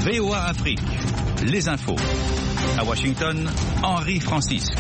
VOA Afrique, les infos. À Washington, Henri Francisque.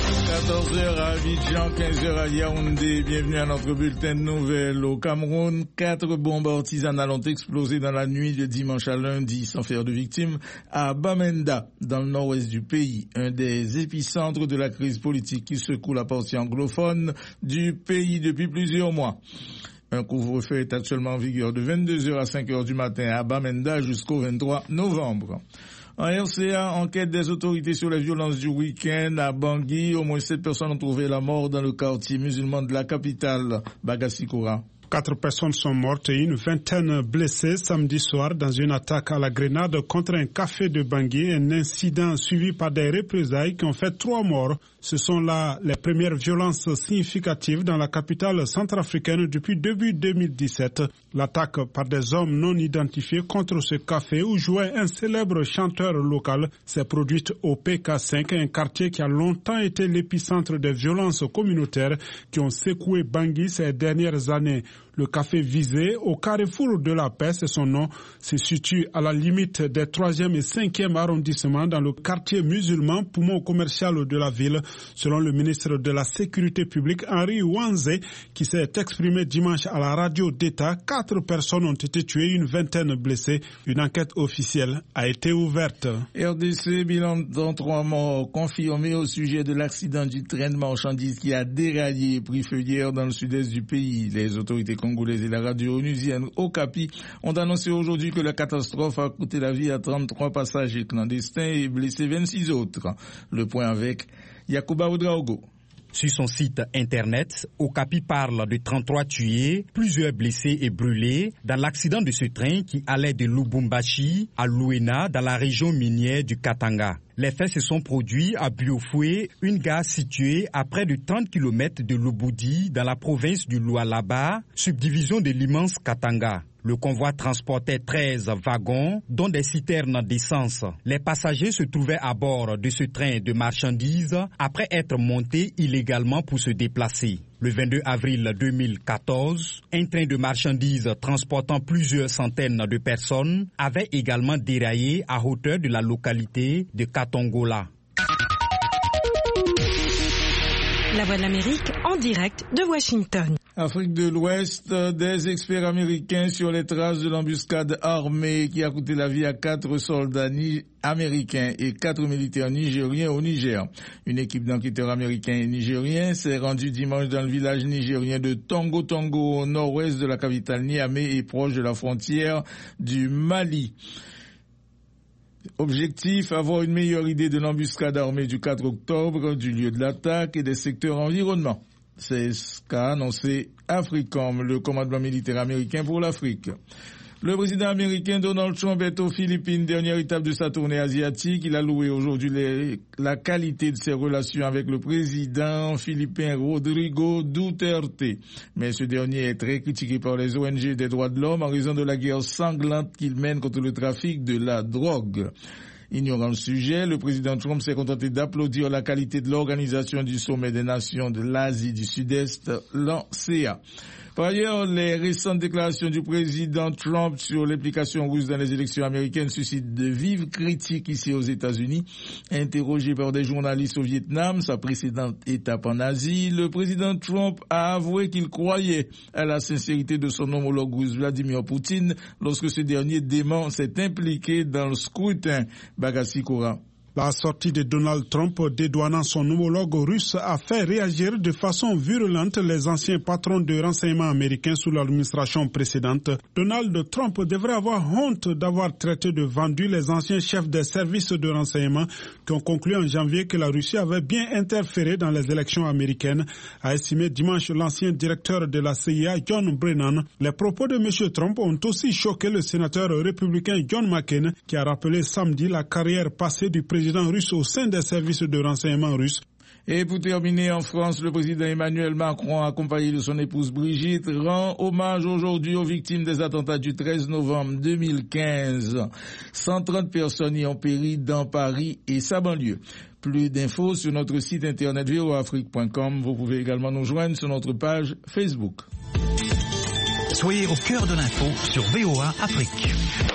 14h à Abidjan, 15h à Yaoundé. Bienvenue à notre bulletin de nouvelles. Au Cameroun, 4 bombes artisanales ont explosé dans la nuit de dimanche à lundi, sans faire de victimes, à Bamenda, dans le nord-ouest du pays, un des épicentres de la crise politique qui secoue la partie anglophone du pays depuis plusieurs mois. Un couvre-feu est actuellement en vigueur de 22h à 5h du matin à Bamenda jusqu'au 23 novembre. En RCA, enquête des autorités sur les violences du week-end à Bangui. Au moins 7 personnes ont trouvé la mort dans le quartier musulman de la capitale, Bagassikora. 4 personnes sont mortes et une vingtaine blessées samedi soir dans une attaque à la grenade contre un café de Bangui, un incident suivi par des représailles qui ont fait 3 morts. Ce sont là les premières violences significatives dans la capitale centrafricaine depuis début 2017. L'attaque par des hommes non identifiés contre ce café où jouait un célèbre chanteur local s'est produite au PK5, un quartier qui a longtemps été l'épicentre des violences communautaires qui ont secoué Bangui ces dernières années. Le café visé, au carrefour de la paix, c'est son nom, se situe à la limite des 3e et 5e arrondissements dans le quartier musulman, poumon commercial de la ville, selon le ministre de la Sécurité publique, Henri Wanze, qui s'est exprimé dimanche à la radio d'État. 4 personnes ont été tuées, une vingtaine blessées. Une enquête officielle a été ouverte. RDC, bilan dans 3 morts confirmé au sujet de l'accident du train de marchandises qui a déraillé et pris feu hier dans le sud-est du pays. Les autorités congolaises et la radio onusienne Okapi ont annoncé aujourd'hui que la catastrophe a coûté la vie à 33 passagers clandestins et blessé 26 autres. Le point avec Yacouba Oudraogo. Sur son site internet, Okapi parle de 33 tués, plusieurs blessés et brûlés dans l'accident de ce train qui allait de Lubumbashi à Luena dans la région minière du Katanga. Les faits se sont produits à Biofoué, une gare située à près de 30 km de Lubudi dans la province du Lualaba, subdivision de l'immense Katanga. Le convoi transportait 13 wagons, dont des citernes d'essence. Les passagers se trouvaient à bord de ce train de marchandises après être montés illégalement pour se déplacer. Le 22 avril 2014, un train de marchandises transportant plusieurs centaines de personnes avait également déraillé à hauteur de la localité de Katongola. La Voix de l'Amérique en direct de Washington. Afrique de l'Ouest, des experts américains sur les traces de l'embuscade armée qui a coûté la vie à 4 soldats américains et 4 militaires nigériens au Niger. Une équipe d'enquêteurs américains et nigériens s'est rendue dimanche dans le village nigérien de Tongo Tongo au nord-ouest de la capitale Niamey et proche de la frontière du Mali. Objectif, avoir une meilleure idée de l'embuscade armée du 4 octobre, du lieu de l'attaque et des secteurs environnants. C'est ce qu'a annoncé Africom, le commandement militaire américain pour l'Afrique. Le président américain Donald Trump est aux Philippines, dernière étape de sa tournée asiatique. Il a loué aujourd'hui la qualité de ses relations avec le président philippin Rodrigo Duterte. Mais ce dernier est très critiqué par les ONG des droits de l'homme en raison de la guerre sanglante qu'il mène contre le trafic de la drogue. Ignorant le sujet, le président Trump s'est contenté d'applaudir la qualité de l'organisation du sommet des nations de l'Asie du Sud-Est, l'ANCEA. Par ailleurs, les récentes déclarations du président Trump sur l'implication russe dans les élections américaines suscitent de vives critiques ici aux États-Unis. Interrogé par des journalistes au Vietnam, sa précédente étape en Asie, le président Trump a avoué qu'il croyait à la sincérité de son homologue russe Vladimir Poutine lorsque ce dernier dément s'est impliqué dans le scrutin. Bagassikora. La sortie de Donald Trump dédouanant son homologue russe a fait réagir de façon virulente les anciens patrons de renseignement américains sous l'administration précédente. Donald Trump devrait avoir honte d'avoir traité de vendus les anciens chefs des services de renseignement qui ont conclu en janvier que la Russie avait bien interféré dans les élections américaines, a estimé dimanche l'ancien directeur de la CIA, John Brennan. Les propos de M. Trump ont aussi choqué le sénateur républicain John McCain qui a rappelé samedi la carrière passée du président russe au sein des services de renseignement russes. Et pour terminer, en France, le président Emmanuel Macron, accompagné de son épouse Brigitte, rend hommage aujourd'hui aux victimes des attentats du 13 novembre 2015. 130 personnes y ont péri dans Paris et sa banlieue. Plus d'infos sur notre site internet voaafrique.com. Vous pouvez également nous joindre sur notre page Facebook. Soyez au cœur de l'info sur VOA Afrique.